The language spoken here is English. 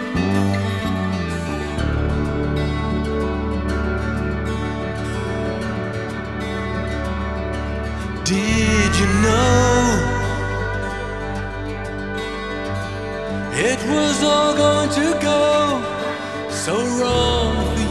Did you know it was all going to go so wrong for